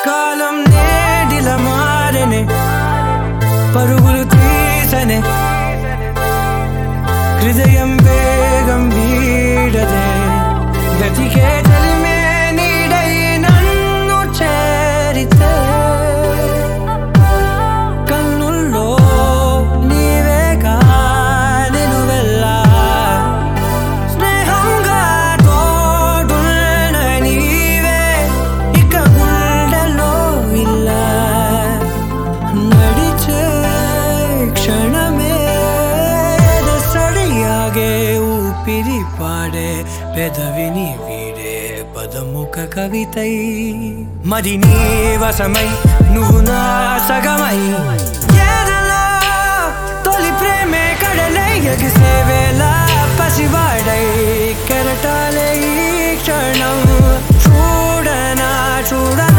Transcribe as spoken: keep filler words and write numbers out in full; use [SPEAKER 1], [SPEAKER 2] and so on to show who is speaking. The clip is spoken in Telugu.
[SPEAKER 1] కాలం నేడిల మారనే పరుగులు తీసనే హృదయం వేగం వీడదే గతికే చలిమే నీడై నన్ను చేరితే కన్నుల్లో నీవేగా నిలువెల్లా స్నేహంగా తోడున్న నీవే ఇక గుండెలో ఇలా నడిచే క్షణమే సడియాగే ఊపిరి పాడే పెదవిని వీడే పదముఖ కవితై మరి నీ వశమై నువ్వు నా సగమై ఎదలో తొలి ప్రేమే కడలై ఎగిసే వేళ పసివాడై కెరటాలే ఈ క్షణం చూడనా చూడ